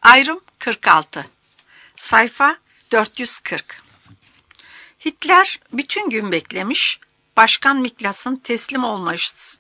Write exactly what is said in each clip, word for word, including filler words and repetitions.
Ayrım kırk altı. Sayfa dört yüz kırk. Hitler bütün gün beklemiş, Başkan Miklas'ın teslim olmayışı,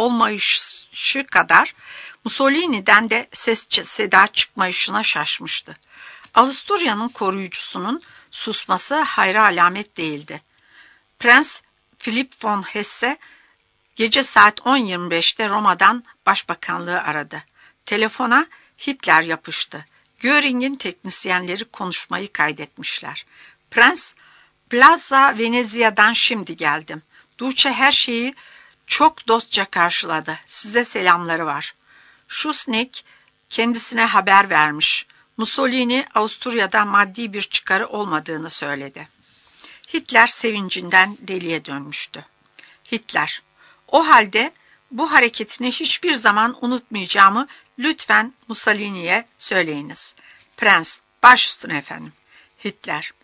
olmayışı kadar Mussolini'den de ses seda çıkmayışına şaşmıştı. Avusturya'nın koruyucusunun susması hayra alamet değildi. Prens Philipp von Hesse gece saat on yirmi beşte Roma'dan başbakanlığı aradı. Telefona Hitler yapıştı. Göring'in teknisyenleri konuşmayı kaydetmişler. Prens, Plaza Venezia'dan şimdi geldim. Duce her şeyi çok dostça karşıladı. Size selamları var. Schuschnigg kendisine haber vermiş. Mussolini Avusturya'da maddi bir çıkarı olmadığını söyledi. Hitler sevincinden deliye dönmüştü. Hitler, o halde bu hareketini hiçbir zaman unutmayacağımı lütfen Mussolini'ye söyleyiniz. Prens, baş üstüne efendim. Hitler,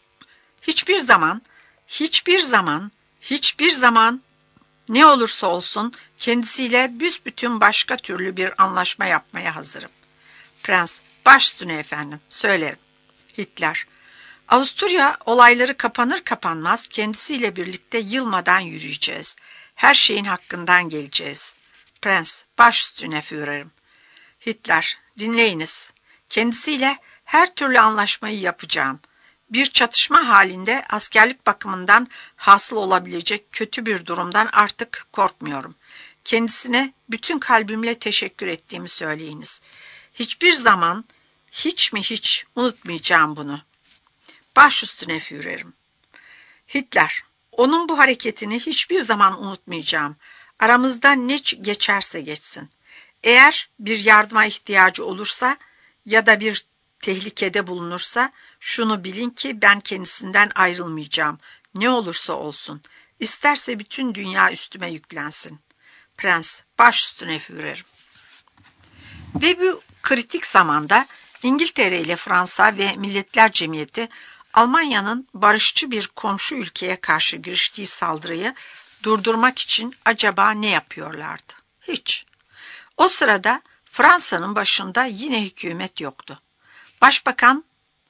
hiçbir zaman, hiçbir zaman, hiçbir zaman ne olursa olsun kendisiyle büsbütün başka türlü bir anlaşma yapmaya hazırım. Prens, baş üstüne efendim, söylerim. Hitler, Avusturya olayları kapanır kapanmaz kendisiyle birlikte yılmadan yürüyeceğiz. Her şeyin hakkından geleceğiz. Prens, baş üstüne Führerim. Hitler, dinleyiniz. Kendisiyle her türlü anlaşmayı yapacağım. Bir çatışma halinde askerlik bakımından hasıl olabilecek kötü bir durumdan artık korkmuyorum. Kendisine bütün kalbimle teşekkür ettiğimi söyleyiniz. Hiçbir zaman, hiç mi hiç unutmayacağım bunu. Baş üstüne Führerim. Hitler, onun bu hareketini hiçbir zaman unutmayacağım. Aramızda ne geçerse geçsin. Eğer bir yardıma ihtiyacı olursa ya da bir tehlikede bulunursa şunu bilin ki ben kendisinden ayrılmayacağım. Ne olursa olsun. İsterse bütün dünya üstüme yüklensin. Prens, baş üstüne Führerim. Ve bu kritik zamanda İngiltere ile Fransa ve Milletler Cemiyeti Almanya'nın barışçı bir komşu ülkeye karşı giriştiği saldırıyı durdurmak için acaba ne yapıyorlardı? Hiç. O sırada Fransa'nın başında yine hükümet yoktu. Başbakan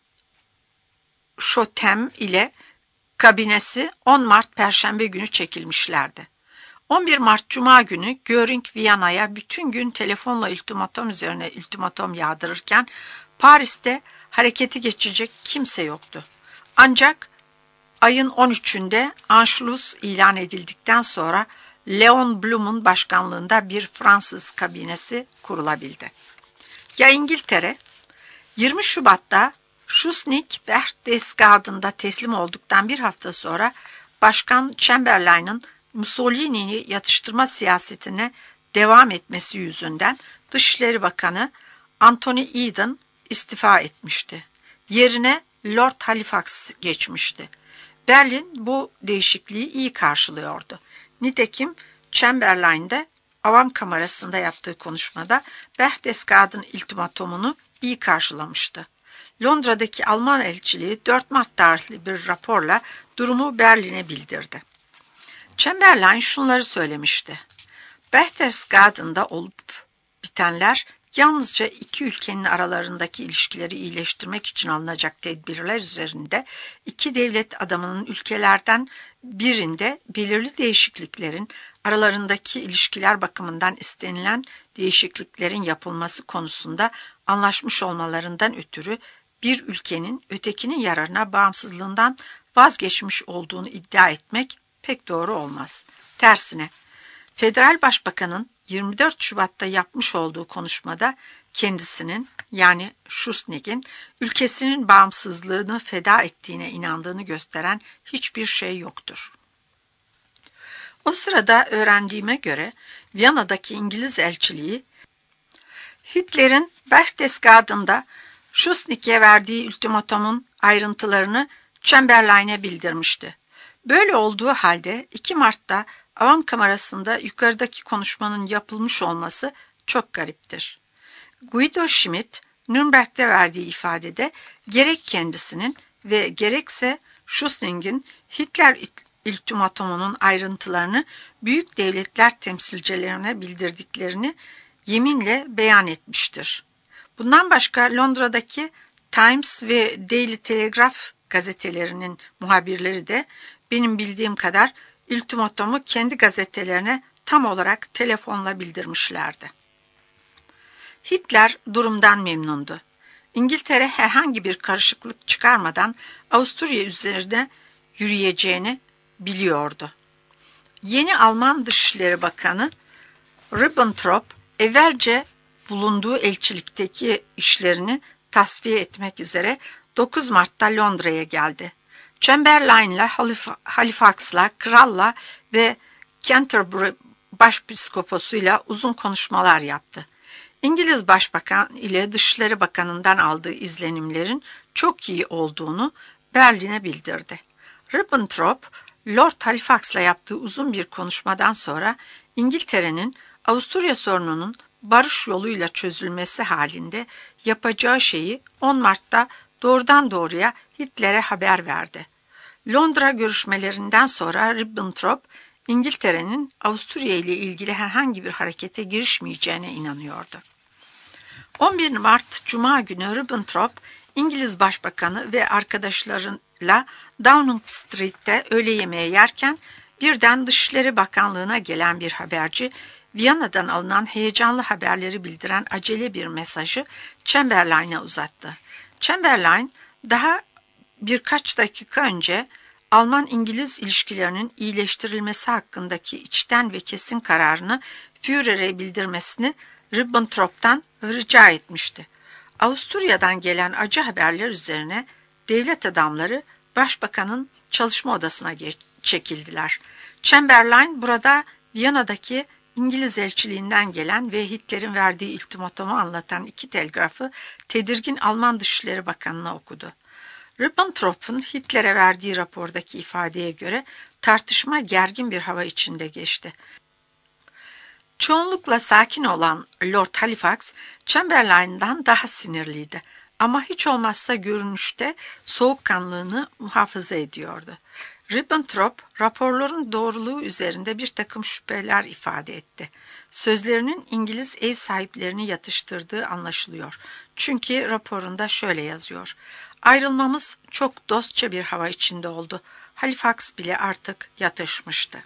Schotem ile kabinesi on Mart Perşembe günü çekilmişlerdi. on bir Mart Cuma günü Göring Viyana'ya bütün gün telefonla ultimatom üzerine ultimatom yağdırırken Paris'te hareketi geçecek kimse yoktu. Ancak ayın on üçünde Anschluss ilan edildikten sonra Leon Blum'un başkanlığında bir Fransız kabinesi kurulabildi. Ya İngiltere? yirmi Şubat'ta Schuschnigg Berchtesgaden'da teslim olduktan bir hafta sonra Başkan Chamberlain'ın Mussolini'yi yatıştırma siyasetine devam etmesi yüzünden Dışişleri Bakanı Anthony Eden istifa etmişti. Yerine Lord Halifax geçmişti. Berlin bu değişikliği iyi karşılıyordu. Nitekim Chamberlain de Avam Kamerası'nda yaptığı konuşmada Berchtesgaden ultimatomunu iyi karşılamıştı. Londra'daki Alman elçiliği dört Mart tarihli bir raporla durumu Berlin'e bildirdi. Chamberlain şunları söylemişti. Berchtesgaden'da olup bitenler yalnızca iki ülkenin aralarındaki ilişkileri iyileştirmek için alınacak tedbirler üzerinde iki devlet adamının ülkelerden birinde belirli değişikliklerin aralarındaki ilişkiler bakımından istenilen değişikliklerin yapılması konusunda anlaşmış olmalarından ötürü bir ülkenin ötekinin yararına bağımsızlığından vazgeçmiş olduğunu iddia etmek pek doğru olmaz. Tersine, Federal Başbakanın yirmi dört Şubat'ta yapmış olduğu konuşmada kendisinin yani Schuschnigg'in ülkesinin bağımsızlığını feda ettiğine inandığını gösteren hiçbir şey yoktur. O sırada öğrendiğime göre Viyana'daki İngiliz elçiliği Hitler'in Berchtesgaden'da Schuschnigg'e verdiği ultimatomun ayrıntılarını Chamberlain'e bildirmişti. Böyle olduğu halde iki Mart'ta Avam Kamerası'nda yukarıdaki konuşmanın yapılmış olması çok gariptir. Guido Schmidt, Nürnberg'de verdiği ifadede gerek kendisinin ve gerekse Schuschnigg'in Hitler ultimatomunun ayrıntılarını büyük devletler temsilcilerine bildirdiklerini yeminle beyan etmiştir. Bundan başka Londra'daki Times ve Daily Telegraph gazetelerinin muhabirleri de benim bildiğim kadar ultimatomu kendi gazetelerine tam olarak telefonla bildirmişlerdi. Hitler durumdan memnundu. İngiltere herhangi bir karışıklık çıkarmadan Avusturya üzerine yürüyeceğini biliyordu. Yeni Alman Dışişleri Bakanı Ribbentrop evvelce bulunduğu elçilikteki işlerini tasfiye etmek üzere dokuz Mart'ta Londra'ya geldi. Chamberlain'la, Halifax'la, Kral'la ve Canterbury Başpiskoposuyla uzun konuşmalar yaptı. İngiliz Başbakan ile Dışişleri Bakanı'ndan aldığı izlenimlerin çok iyi olduğunu Berlin'e bildirdi. Ribbentrop, Lord Halifax'la yaptığı uzun bir konuşmadan sonra İngiltere'nin Avusturya sorununun barış yoluyla çözülmesi halinde yapacağı şeyi on Mart'ta doğrudan doğruya Hitler'e haber verdi. Londra görüşmelerinden sonra Ribbentrop, İngiltere'nin Avusturya ile ilgili herhangi bir harekete girişmeyeceğine inanıyordu. on bir Mart Cuma günü Ribbentrop, İngiliz Başbakanı ve arkadaşlarıyla Downing Street'te öğle yemeği yerken birden Dışişleri Bakanlığı'na gelen bir haberci, Viyana'dan alınan heyecanlı haberleri bildiren acele bir mesajı Chamberlain'e uzattı. Chamberlain, daha birkaç dakika önce Alman-İngiliz ilişkilerinin iyileştirilmesi hakkındaki içten ve kesin kararını Führer'e bildirmesini Ribbentrop'tan rica etmişti. Avusturya'dan gelen acı haberler üzerine devlet adamları Başbakanın çalışma odasına çekildiler. Chamberlain burada Viyana'daki İngiliz elçiliğinden gelen ve Hitler'in verdiği ultimatomu anlatan iki telgrafı tedirgin Alman Dışişleri Bakanı'na okudu. Ribbentrop'un Hitler'e verdiği rapordaki ifadeye göre tartışma gergin bir hava içinde geçti. Çoğunlukla sakin olan Lord Halifax, Chamberlain'dan daha sinirliydi ama hiç olmazsa görünüşte soğukkanlılığını muhafaza ediyordu. Ribbentrop, raporların doğruluğu üzerinde bir takım şüpheler ifade etti. Sözlerinin İngiliz ev sahiplerini yatıştırdığı anlaşılıyor. Çünkü raporunda şöyle yazıyor: "Ayrılmamız çok dostça bir hava içinde oldu. Halifax bile artık yatışmıştı."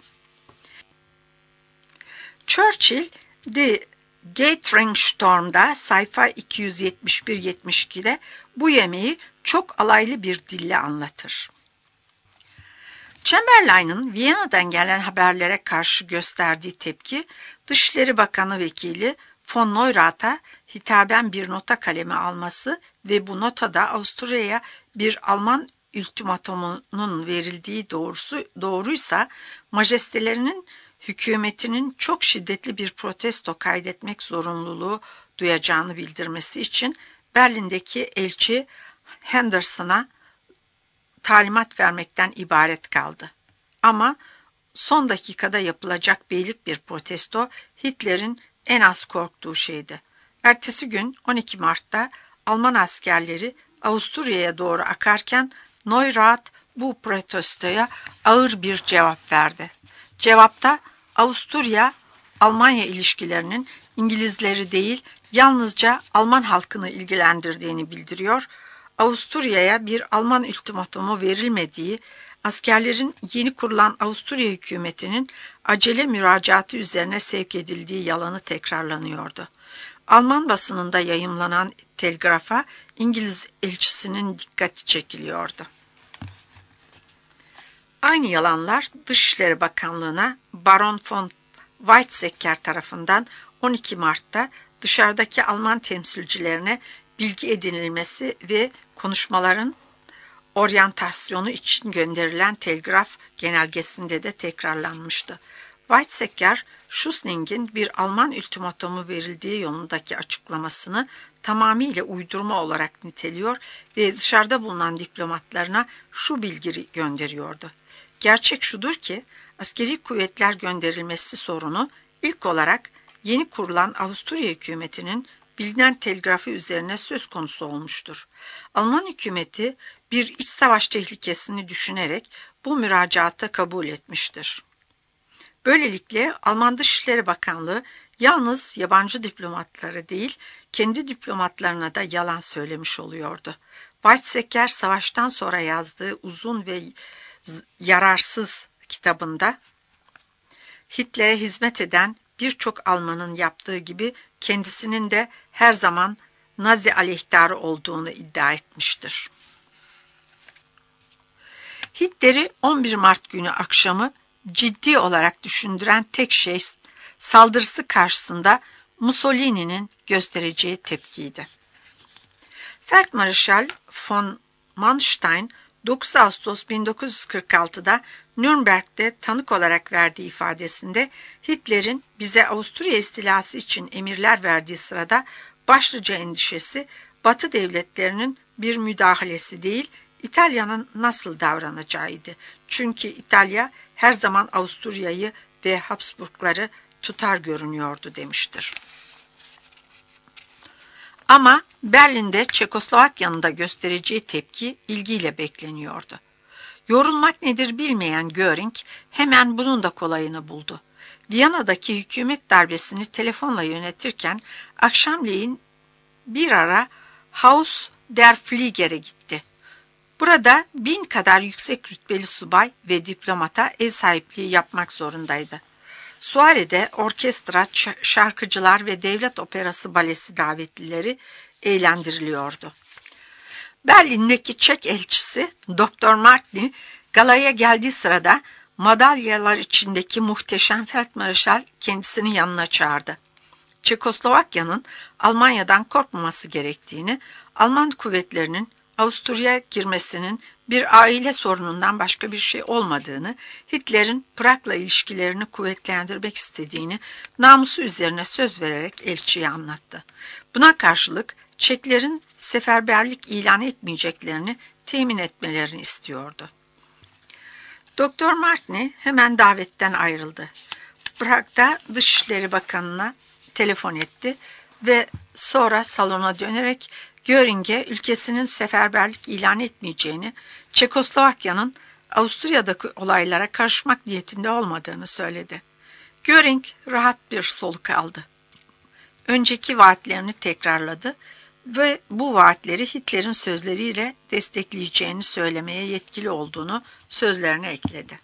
Churchill, The Gathering Storm'da sayfa iki yüz yetmiş bir yetmiş iki'de bu yemeği çok alaylı bir dille anlatır. Chamberlain'ın Viyana'dan gelen haberlere karşı gösterdiği tepki, Dışişleri Bakanı Vekili von Neurath'a hitaben bir nota kaleme alması ve bu notada Avusturya'ya bir Alman ultimatomunun verildiği doğrusu doğruysa majestelerinin hükümetinin çok şiddetli bir protesto kaydetmek zorunluluğu duyacağını bildirmesi için Berlin'deki elçi Henderson'a talimat vermekten ibaret kaldı. Ama son dakikada yapılacak beylik bir protesto Hitler'in en az korktuğu şeydi. Ertesi gün on iki Mart'ta Alman askerleri Avusturya'ya doğru akarken Neurath bu protestoya ağır bir cevap verdi. Cevapta Avusturya-Almanya ilişkilerinin İngilizleri değil, yalnızca Alman halkını ilgilendirdiğini bildiriyor. Avusturya'ya bir Alman ultimatomu verilmediği, askerlerin yeni kurulan Avusturya hükümetinin acele müracaatı üzerine sevk edildiği yalanı tekrarlanıyordu. Alman basınında yayımlanan telgrafa İngiliz elçisinin dikkati çekiliyordu. Aynı yalanlar Dışişleri Bakanlığı'na Baron von Weizsäcker tarafından on iki Mart'ta dışarıdaki Alman temsilcilerine bilgi edinilmesi ve konuşmaların oryantasyonu için gönderilen telgraf genelgesinde de tekrarlanmıştı. Weizsäcker, Schuschnigg'in bir Alman ultimatomu verildiği yolundaki açıklamasını tamamıyla uydurma olarak niteliyor ve dışarıda bulunan diplomatlarına şu bilgiyi gönderiyordu: "Gerçek şudur ki askeri kuvvetler gönderilmesi sorunu ilk olarak yeni kurulan Avusturya hükümetinin bilinen telgrafı üzerine söz konusu olmuştur. Alman hükümeti bir iç savaş tehlikesini düşünerek bu müracaatı kabul etmiştir." Böylelikle Alman Dışişleri Bakanlığı Yalnız yabancı diplomatları değil, kendi diplomatlarına da yalan söylemiş oluyordu. Weizsäcker savaştan sonra yazdığı uzun ve yararsız kitabında Hitler'e hizmet eden birçok Almanın yaptığı gibi kendisinin de her zaman Nazi aleyhtarı olduğunu iddia etmiştir. Hitler'i on bir Mart günü akşamı ciddi olarak düşündüren tek şey saldırısı karşısında Mussolini'nin göstereceği tepkiydi. Feldmarşal von Manstein dokuz Ağustos bin dokuz yüz kırk altıda Nürnberg'de tanık olarak verdiği ifadesinde Hitler'in bize Avusturya istilası için emirler verdiği sırada başlıca endişesi Batı devletlerinin bir müdahalesi değil, İtalya'nın nasıl davranacağıydı. Çünkü İtalya her zaman Avusturya'yı ve Habsburgları tutar görünüyordu demiştir. Ama Berlin'de Çekoslovakya'nın da göstereceği tepki ilgiyle bekleniyordu. Yorulmak nedir bilmeyen Göring hemen bunun da kolayını buldu. Viyana'daki hükümet darbesini telefonla yönetirken akşamleyin bir ara Haus der Flieger'e gitti. Burada bin kadar yüksek rütbeli subay ve diplomata ev sahipliği yapmak zorundaydı. Soirede orkestra, şarkıcılar ve devlet operası balesi davetlileri eğlendiriliyordu. Berlin'deki Çek elçisi Doktor Martny galaya geldiği sırada madalyalar içindeki muhteşem Feldmarşal kendisini yanına çağırdı. Çekoslovakya'nın Almanya'dan korkmaması gerektiğini, Alman kuvvetlerinin Avusturya'ya girmesinin bir aile sorunundan başka bir şey olmadığını, Hitler'in Prag'la ilişkilerini kuvvetlendirmek istediğini namusu üzerine söz vererek elçiye anlattı. Buna karşılık Çeklerin seferberlik ilan etmeyeceklerini temin etmelerini istiyordu. Doktor Martny hemen davetten ayrıldı. Prag'da Dışişleri Bakanı'na telefon etti ve sonra salona dönerek Göring'e ülkesinin seferberlik ilan etmeyeceğini, Çekoslovakya'nın Avusturya'daki olaylara karışmak niyetinde olmadığını söyledi. Göring rahat bir soluk aldı. Önceki vaatlerini tekrarladı ve bu vaatleri Hitler'in sözleriyle destekleyeceğini söylemeye yetkili olduğunu sözlerine ekledi.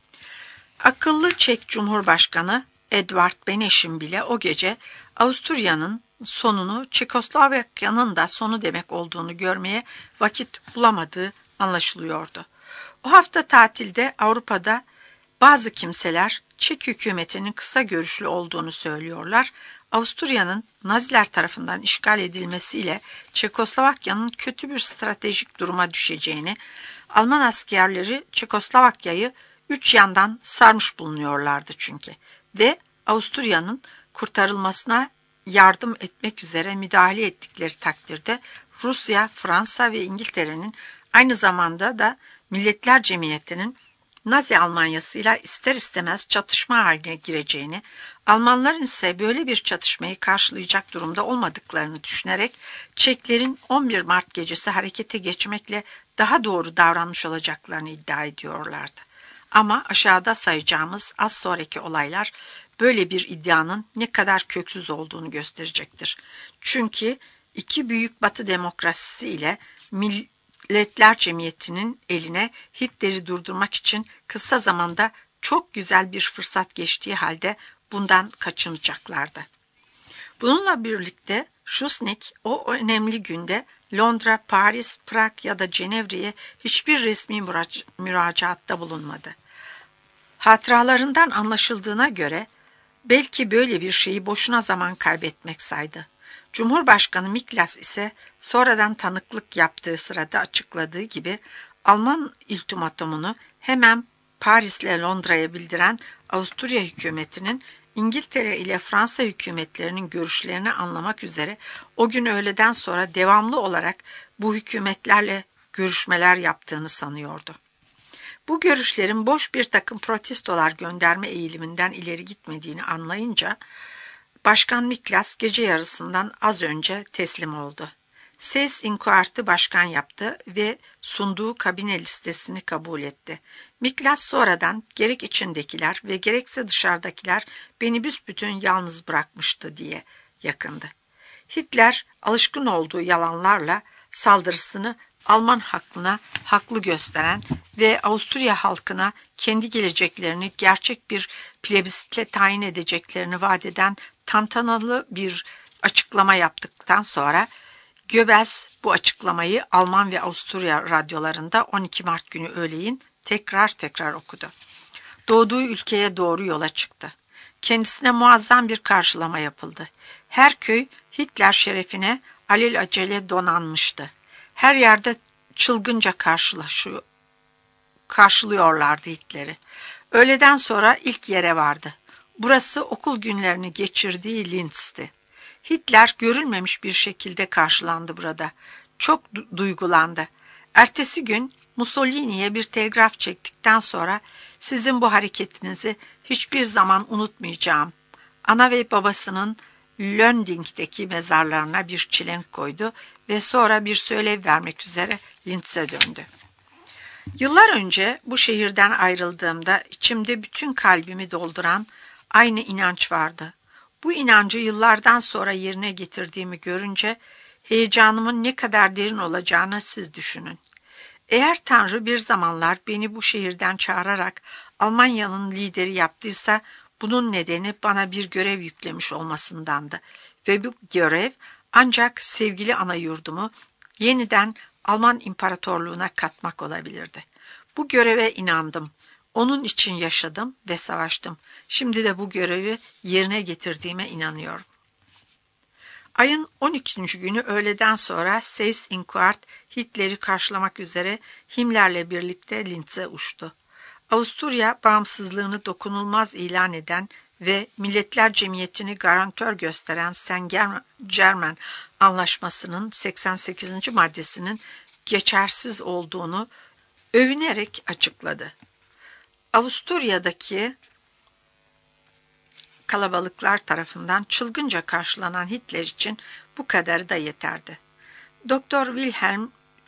Akıllı Çek Cumhurbaşkanı Eduard Beneş'in bile o gece Avusturya'nın sonunu Çekoslovakya'nın da sonu demek olduğunu görmeye vakit bulamadığı anlaşılıyordu. O hafta tatilde Avrupa'da bazı kimseler Çek hükümetinin kısa görüşlü olduğunu söylüyorlar. Avusturya'nın Naziler tarafından işgal edilmesiyle Çekoslovakya'nın kötü bir stratejik duruma düşeceğini, Alman askerleri Çekoslovakya'yı üç yandan sarmış bulunuyorlardı çünkü ve Avusturya'nın kurtarılmasına yardım etmek üzere müdahale ettikleri takdirde Rusya, Fransa ve İngiltere'nin aynı zamanda da Milletler Cemiyeti'nin Nazi Almanya'sıyla ister istemez çatışma haline gireceğini, Almanların ise böyle bir çatışmayı karşılayacak durumda olmadıklarını düşünerek Çeklerin on bir Mart gecesi harekete geçmekle daha doğru davranmış olacaklarını iddia ediyorlardı. Ama aşağıda sayacağımız az sonraki olaylar böyle bir iddianın ne kadar köksüz olduğunu gösterecektir. Çünkü iki büyük Batı demokrasisi ile Milletler Cemiyeti'nin eline Hitler'i durdurmak için kısa zamanda çok güzel bir fırsat geçtiği halde bundan kaçınacaklardı. Bununla birlikte Schuschnigg o önemli günde Londra, Paris, Prag ya da Cenevre'ye hiçbir resmi müraca- müracaatta bulunmadı. Hatıralarından anlaşıldığına göre belki böyle bir şeyi boşuna zaman kaybetmek saydı. Cumhurbaşkanı Miklas ise sonradan tanıklık yaptığı sırada açıkladığı gibi Alman ultimatomunu hemen Paris ile Londra'ya bildiren Avusturya hükümetinin İngiltere ile Fransa hükümetlerinin görüşlerini anlamak üzere o gün öğleden sonra devamlı olarak bu hükümetlerle görüşmeler yaptığını sanıyordu. Bu görüşlerin boş bir takım protestolar gönderme eğiliminden ileri gitmediğini anlayınca Başkan Miklas gece yarısından az önce teslim oldu. Seyss-Inquart'ı başkan yaptı ve sunduğu kabine listesini kabul etti. Miklas sonradan gerek içindekiler ve gerekse dışarıdakiler beni büsbütün yalnız bırakmıştı diye yakındı. Hitler alışkın olduğu yalanlarla saldırısını Alman hakkına haklı gösteren ve Avusturya halkına kendi geleceklerini gerçek bir plebisitle tayin edeceklerini vaat eden tantanalı bir açıklama yaptıktan sonra Goebbels bu açıklamayı Alman ve Avusturya radyolarında on iki Mart günü öğleyin tekrar tekrar okudu. Doğduğu ülkeye doğru yola çıktı. Kendisine muazzam bir karşılama yapıldı. Her köy Hitler şerefine alelacele donanmıştı. Her yerde çılgınca karşılaşıyor, karşılıyorlardı Hitler'i. Öğleden sonra ilk yere vardı. Burası okul günlerini geçirdiği Linz'ti. Hitler görülmemiş bir şekilde karşılandı burada. Çok du- duygulandı. Ertesi gün Mussolini'ye bir telgraf çektikten sonra sizin bu hareketinizi hiçbir zaman unutmayacağım. Ana ve babasının Lönding'deki mezarlarına bir çelenk koydu ve sonra bir söylev vermek üzere Linz'e döndü. Yıllar önce bu şehirden ayrıldığımda içimde bütün kalbimi dolduran aynı inanç vardı. Bu inancı yıllardan sonra yerine getirdiğimi görünce heyecanımın ne kadar derin olacağını siz düşünün. Eğer Tanrı bir zamanlar beni bu şehirden çağırarak Almanya'nın lideri yaptıysa bunun nedeni bana bir görev yüklemiş olmasındandı. Ve bu görev ancak sevgili ana yurdumu yeniden Alman İmparatorluğuna katmak olabilirdi. Bu göreve inandım. Onun için yaşadım ve savaştım. Şimdi de bu görevi yerine getirdiğime inanıyorum. Ayın on ikinci günü öğleden sonra Seyss-Inquart Hitler'i karşılamak üzere Himmler'le birlikte Linz'e uçtu. Avusturya bağımsızlığını dokunulmaz ilan eden ve Milletler Cemiyeti'ni garantör gösteren Saint-Germain Anlaşması'nın seksen sekizinci maddesinin geçersiz olduğunu övünerek açıkladı. Avusturya'daki kalabalıklar tarafından çılgınca karşılanan Hitler için bu kadarı da yeterdi. Doktor Wilhelm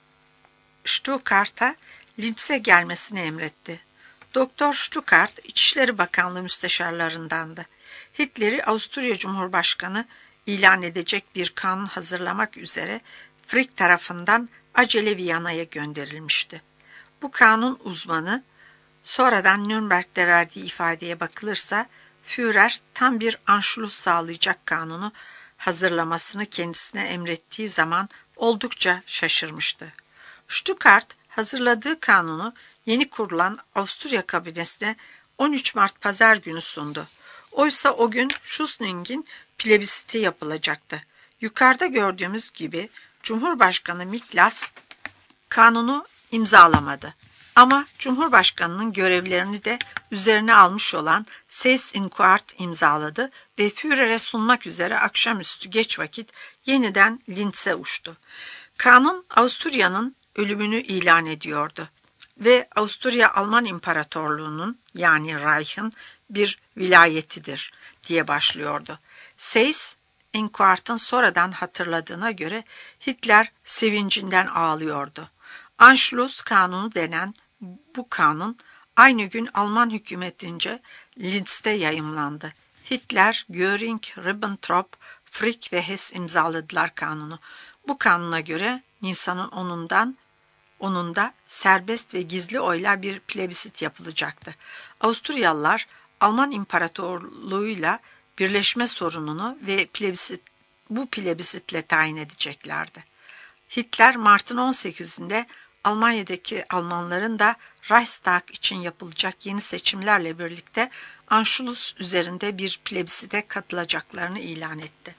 Stuckart'a Linz'e gelmesini emretti. Doktor Stuckart, İçişleri Bakanlığı müsteşarlarındandı. Hitler'i Avusturya Cumhurbaşkanı ilan edecek bir kanun hazırlamak üzere Frick tarafından acele Viyana'ya gönderilmişti. Bu kanun uzmanı, sonradan Nürnberg'de verdiği ifadeye bakılırsa, Führer tam bir Anschluss sağlayacak kanunu hazırlamasını kendisine emrettiği zaman oldukça şaşırmıştı. Stuckart hazırladığı kanunu yeni kurulan Avusturya kabinesine on üç Mart Pazar günü sundu. Oysa o gün Schuschnigg'in plebisiti yapılacaktı. Yukarıda gördüğümüz gibi Cumhurbaşkanı Miklas kanunu imzalamadı. Ama Cumhurbaşkanı'nın görevlerini de üzerine almış olan Seyss-Inquart imzaladı ve Führer'e sunmak üzere akşamüstü geç vakit yeniden Linz'e uçtu. Kanun Avusturya'nın ölümünü ilan ediyordu ve Avusturya Alman İmparatorluğu'nun yani Reich'ın bir vilayetidir diye başlıyordu. Seyss-Inquart'ın sonradan hatırladığına göre Hitler sevincinden ağlıyordu. Anschluss kanunu denen bu kanun aynı gün Alman hükümetince Linz'de yayımlandı. Hitler, Göring, Ribbentrop, Frick ve Hess imzaladılar kanunu. Bu kanuna göre Nisan'ın onundan onunda serbest ve gizli oyla bir plebisit yapılacaktı. Avusturyalılar Alman İmparatorluğu'yla birleşme sorununu ve plebisit, bu plebisitle tayin edeceklerdi. Hitler Mart'ın on sekizinde Almanya'daki Almanların da Reichstag için yapılacak yeni seçimlerle birlikte Anschluss üzerinde bir plebisite katılacaklarını ilan etti.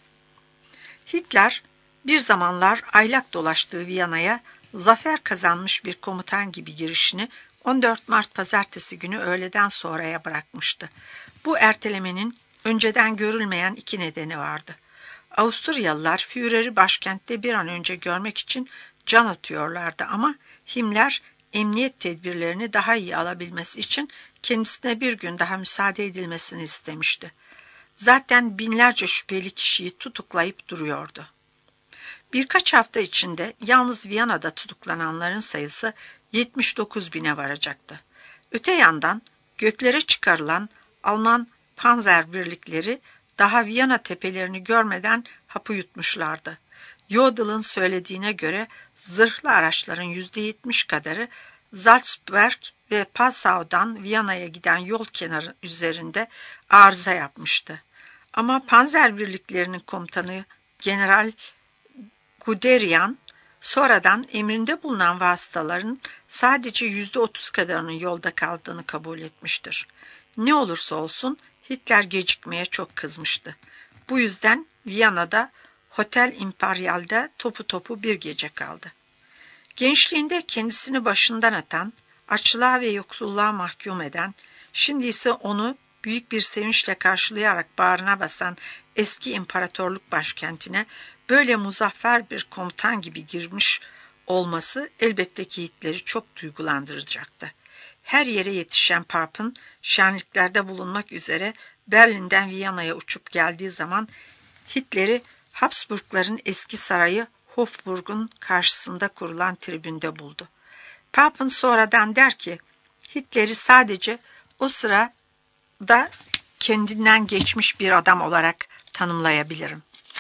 Hitler bir zamanlar aylak dolaştığı Viyana'ya zafer kazanmış bir komutan gibi girişini on dört Mart Pazartesi günü öğleden sonraya bırakmıştı. Bu ertelemenin önceden görülmeyen iki nedeni vardı. Avusturyalılar Führer'i başkentte bir an önce görmek için can atıyorlardı ama Himmler emniyet tedbirlerini daha iyi alabilmesi için kendisine bir gün daha müsaade edilmesini istemişti. Zaten binlerce şüpheli kişiyi tutuklayıp duruyordu. Birkaç hafta içinde yalnız Viyana'da tutuklananların sayısı yetmiş dokuz bine varacaktı. Öte yandan göklere çıkarılan Alman panzer birlikleri daha Viyana tepelerini görmeden hapı yutmuşlardı. Yodel'ın söylediğine göre zırhlı araçların yüzde yetmiş kadarı Salzburg ve Passau'dan Viyana'ya giden yol kenarı üzerinde arıza yapmıştı. Ama panzer birliklerinin komutanı General Guderian sonradan emrinde bulunan vasıtaların sadece yüzde otuz kadarının yolda kaldığını kabul etmiştir. Ne olursa olsun Hitler gecikmeye çok kızmıştı. Bu yüzden Viyana'da Hotel Imperial'de topu topu bir gece kaldı. Gençliğinde kendisini başından atan, açlığa ve yoksulluğa mahkum eden, şimdi ise onu büyük bir sevinçle karşılayarak bağrına basan eski imparatorluk başkentine böyle muzaffer bir komutan gibi girmiş olması elbette ki Hitler'i çok duygulandıracaktı. Her yere yetişen Pap'ın şenliklerde bulunmak üzere Berlin'den Viyana'ya uçup geldiği zaman Hitler'i Habsburgların eski sarayı Hofburg'un karşısında kurulan tribünde buldu. Pap'ın sonradan der ki, Hitler'i sadece o sırada kendinden geçmiş bir adam olarak tanımlayabilirim.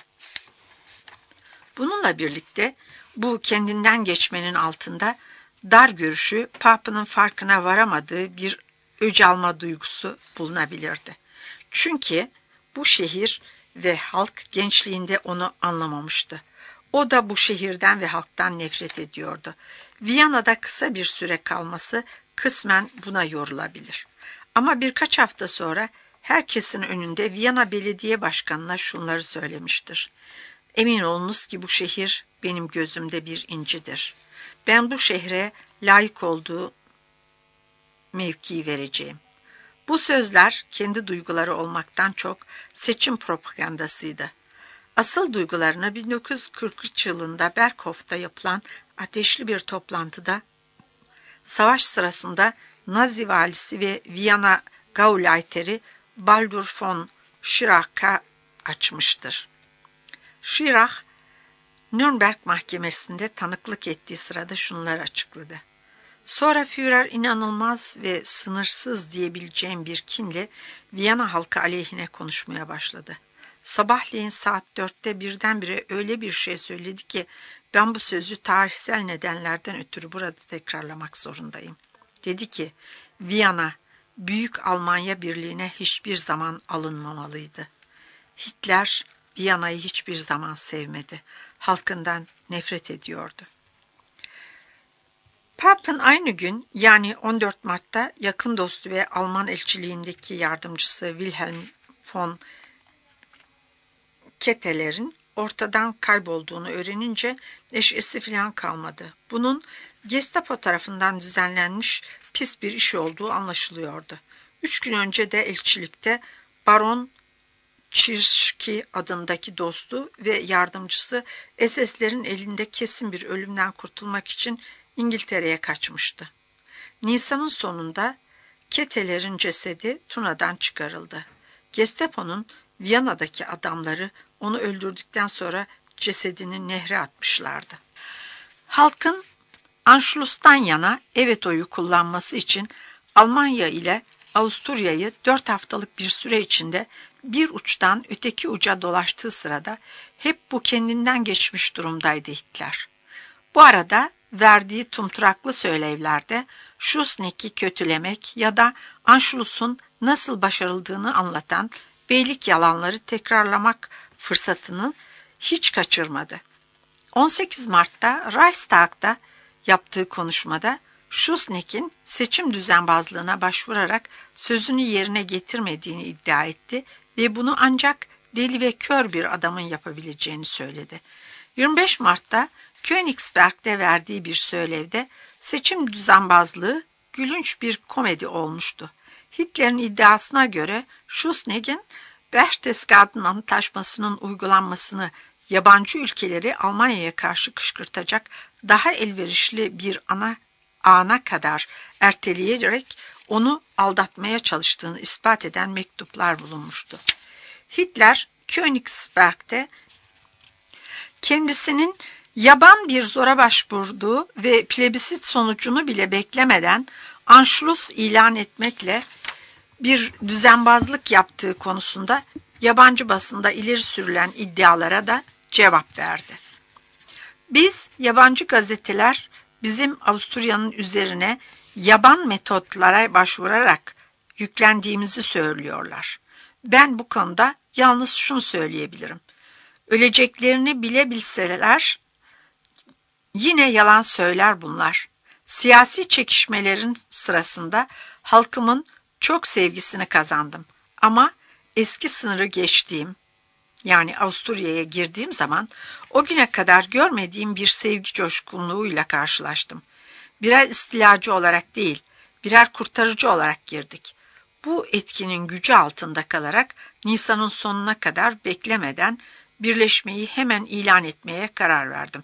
Bununla birlikte bu kendinden geçmenin altında dar görüşü, Papa'nın farkına varamadığı bir öc alma duygusu bulunabilirdi. Çünkü bu şehir ve halk gençliğinde onu anlamamıştı. O da bu şehirden ve halktan nefret ediyordu. Viyana'da kısa bir süre kalması kısmen buna yorulabilir. Ama birkaç hafta sonra herkesin önünde Viyana Belediye Başkanı'na şunları söylemiştir. Emin olunuz ki bu şehir benim gözümde bir incidir. Ben bu şehre layık olduğu mevkiyi vereceğim. Bu sözler kendi duyguları olmaktan çok seçim propagandasıydı. Asıl duygularını bin dokuz yüz kırk üç yılında Berkhof'ta yapılan ateşli bir toplantıda savaş sırasında Nazi valisi ve Viyana Gauleiteri Baldur von Schirach'a açmıştır. Schirach, Nürnberg mahkemesinde tanıklık ettiği sırada şunları açıkladı. Sonra Führer inanılmaz ve sınırsız diyebileceğim bir kinle Viyana halkı aleyhine konuşmaya başladı. Sabahleyin saat dörtte birdenbire öyle bir şey söyledi ki ben bu sözü tarihsel nedenlerden ötürü burada tekrarlamak zorundayım. Dedi ki Viyana Büyük Almanya Birliği'ne hiçbir zaman alınmamalıydı. Hitler Viyana'yı hiçbir zaman sevmedi. Halkından nefret ediyordu. Pap'ın aynı gün yani on dört Mart'ta yakın dostu ve Alman elçiliğindeki yardımcısı Wilhelm von Ketteler'in ortadan kaybolduğunu öğrenince neşesi falan kalmadı. Bunun Gestapo tarafından düzenlenmiş pis bir iş olduğu anlaşılıyordu. Üç gün önce de elçilikte Baron Çirşki adındaki dostu ve yardımcısı S S'lerin elinde kesin bir ölümden kurtulmak için İngiltere'ye kaçmıştı. Nisan'ın sonunda Ketteler'in cesedi Tuna'dan çıkarıldı. Gestapo'nun Viyana'daki adamları onu öldürdükten sonra cesedini nehre atmışlardı. Halkın Anschluss'tan yana evet oyu kullanması için Almanya ile Avusturya'yı dört haftalık bir süre içinde bir uçtan öteki uca dolaştığı sırada hep bu kendinden geçmiş durumdaydı Hitler. Bu arada verdiği tumturaklı söylevlerde Schuschnigg'i kötülemek ya da Anschluss'un nasıl başarıldığını anlatan beylik yalanları tekrarlamak fırsatını hiç kaçırmadı. on sekiz Mart'ta Reichstag'da yaptığı konuşmada Schuschnigg'in seçim düzenbazlığına başvurarak sözünü yerine getirmediğini iddia etti ve bunu ancak deli ve kör bir adamın yapabileceğini söyledi. yirmi beş Mart'ta Königsberg'de verdiği bir söylevde seçim düzenbazlığı gülünç bir komedi olmuştu. Hitler'in iddiasına göre Schuschnigg'in Berchtesgaden Antlaşması'nın uygulanmasını yabancı ülkeleri Almanya'ya karşı kışkırtacak daha elverişli bir ana ana kadar erteleyerek onu aldatmaya çalıştığını ispat eden mektuplar bulunmuştu. Hitler Königsberg'de Kendisinin yaban bir zora başvurduğu ve plebisit sonucunu bile beklemeden Anschluss ilan etmekle bir düzenbazlık yaptığı konusunda yabancı basında ileri sürülen iddialara da cevap verdi. Biz yabancı gazeteler bizim Avusturya'nın üzerine yaban metotlara başvurarak yüklendiğimizi söylüyorlar. Ben bu konuda yalnız şunu söyleyebilirim. Öleceklerini bile bilseler yine yalan söyler bunlar. Siyasi çekişmelerin sırasında halkımın çok sevgisini kazandım. Ama eski sınırı geçtiğim, yani Avusturya'ya girdiğim zaman o güne kadar görmediğim bir sevgi coşkunluğuyla karşılaştım. Birer istilacı olarak değil, birer kurtarıcı olarak girdik. Bu etkinin gücü altında kalarak Nisan'ın sonuna kadar beklemeden birleşmeyi hemen ilan etmeye karar verdim.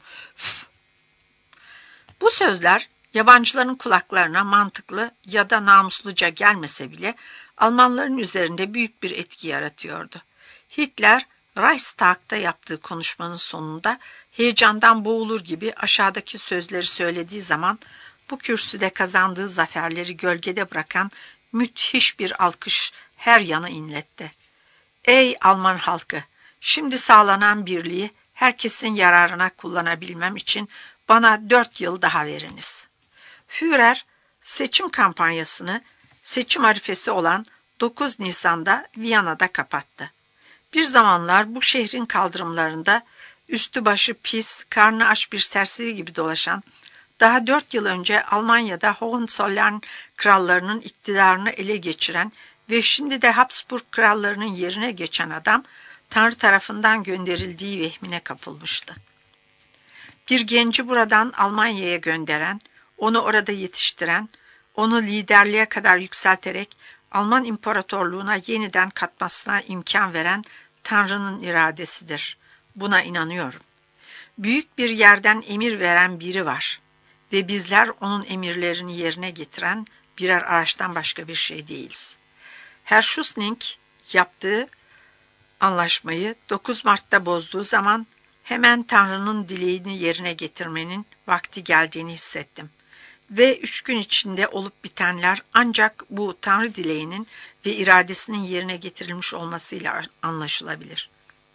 Bu sözler yabancıların kulaklarına mantıklı ya da namusluca gelmese bile Almanların üzerinde büyük bir etki yaratıyordu. Hitler, Reichstag'da yaptığı konuşmanın sonunda heyecandan boğulur gibi aşağıdaki sözleri söylediği zaman bu kürsüde kazandığı zaferleri gölgede bırakan müthiş bir alkış her yana inletti. Ey Alman halkı! Şimdi sağlanan birliği herkesin yararına kullanabilmem için bana dört yıl daha veriniz. Führer, seçim kampanyasını seçim arifesi olan dokuz Nisan'da Viyana'da kapattı. Bir zamanlar bu şehrin kaldırımlarında üstü başı pis, karnı aç bir serseri gibi dolaşan, daha dört yıl önce Almanya'da Hohenzollern krallarının iktidarını ele geçiren ve şimdi de Habsburg krallarının yerine geçen adam, Tanrı tarafından gönderildiği vehmine kapılmıştı. Bir genci buradan Almanya'ya gönderen, onu orada yetiştiren, onu liderliğe kadar yükselterek Alman İmparatorluğuna yeniden katmasına imkan veren Tanrı'nın iradesidir. Buna inanıyorum. Büyük bir yerden emir veren biri var ve bizler onun emirlerini yerine getiren birer araçtan başka bir şey değiliz. Herr Schuschnigg yaptığı anlaşmayı dokuz Mart'ta bozduğu zaman hemen Tanrı'nın dileğini yerine getirmenin vakti geldiğini hissettim. Ve üç gün içinde olup bitenler ancak bu Tanrı dileğinin ve iradesinin yerine getirilmiş olmasıyla anlaşılabilir.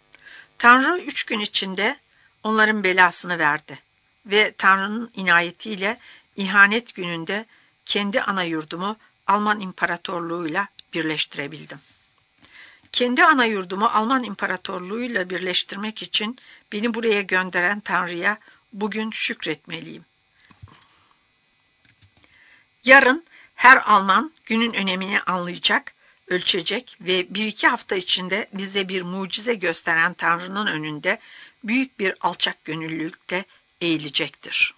Tanrı üç gün içinde onların belasını verdi ve Tanrı'nın inayetiyle ihanet gününde kendi ana yurdumu Alman İmparatorluğu'yla birleştirebildim. Kendi ana yurdumu Alman İmparatorluğu'yla birleştirmek için beni buraya gönderen Tanrı'ya bugün şükretmeliyim. Yarın her Alman günün önemini anlayacak, ölçecek ve bir iki hafta içinde bize bir mucize gösteren Tanrı'nın önünde büyük bir alçak gönüllülükle eğilecektir.